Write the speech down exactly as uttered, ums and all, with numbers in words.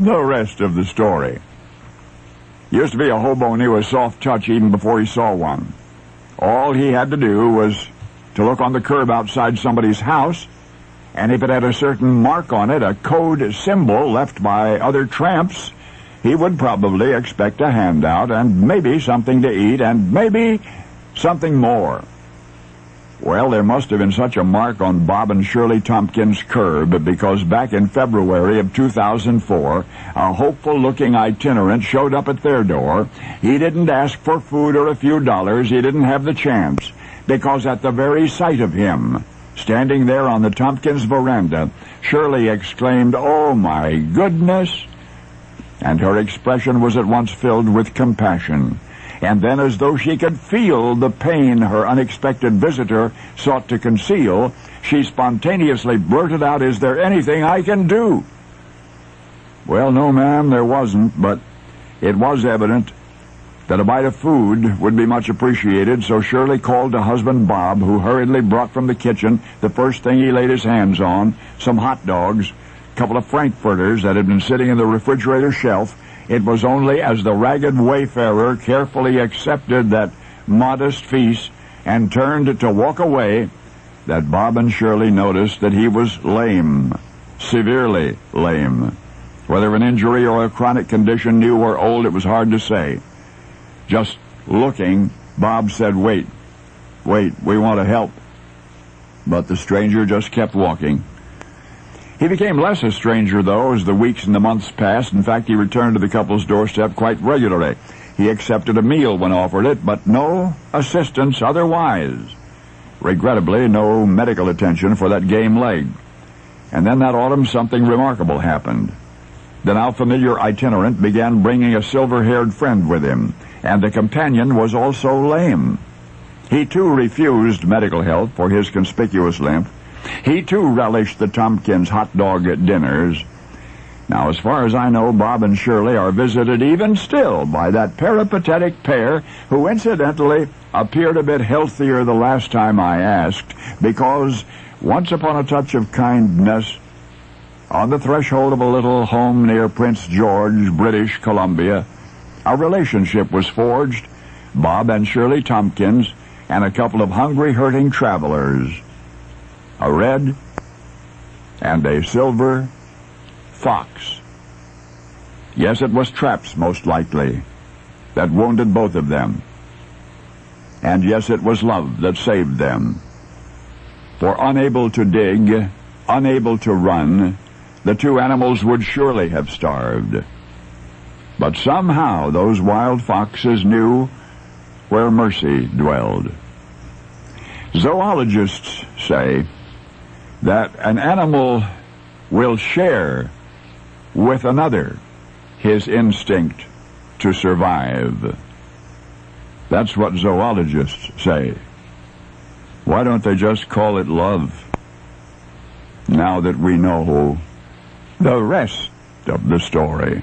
The rest of the story. Used to be a hobo knew a soft touch even before he saw one. All he had to do was to look on the curb outside somebody's house, and if it had a certain mark on it, a code symbol left by other tramps, he would probably expect a handout and maybe something to eat and maybe something more. Well, there must have been such a mark on Bob and Shirley Tompkins' curb because back in February of two thousand four, a hopeful-looking itinerant showed up at their door. He didn't ask for food or a few dollars. He didn't have the chance because at the very sight of him, standing there on the Tompkins veranda, Shirley exclaimed, "Oh, my goodness!" And her expression was at once filled with compassion. And then, as though she could feel the pain her unexpected visitor sought to conceal, she spontaneously blurted out, "Is there anything I can do?" Well, no, ma'am, there wasn't, but it was evident that a bite of food would be much appreciated, so Shirley called to husband Bob, who hurriedly brought from the kitchen the first thing he laid his hands on, some hot dogs, a couple of frankfurters that had been sitting in the refrigerator shelf. It was only as the ragged wayfarer carefully accepted that modest feast and turned to walk away that Bob and Shirley noticed that he was lame, severely lame. Whether an injury or a chronic condition, new or old, it was hard to say. Just looking, Bob said, "Wait, wait, we want to help." But the stranger just kept walking. He became less a stranger, though, as the weeks and the months passed. In fact, he returned to the couple's doorstep quite regularly. He accepted a meal when offered it, but no assistance otherwise. Regrettably, no medical attention for that game leg. And then that autumn, something remarkable happened. The now familiar itinerant began bringing a silver-haired friend with him, and the companion was also lame. He, too, refused medical help for his conspicuous limp. He, too, relished the Tompkins hot dog dinners. Now, as far as I know, Bob and Shirley are visited even still by that peripatetic pair who, incidentally, appeared a bit healthier the last time I asked, because once upon a touch of kindness, on the threshold of a little home near Prince George, British Columbia, a relationship was forged, Bob and Shirley Tompkins and a couple of hungry, hurting travelers. A red and a silver fox. Yes, it was traps, most likely, that wounded both of them. And yes, it was love that saved them. For unable to dig, unable to run, the two animals would surely have starved. But somehow those wild foxes knew where mercy dwelled. Zoologists say that an animal will share with another his instinct to survive. That's what zoologists say. Why don't they just call it love? Now that we know the rest of the story.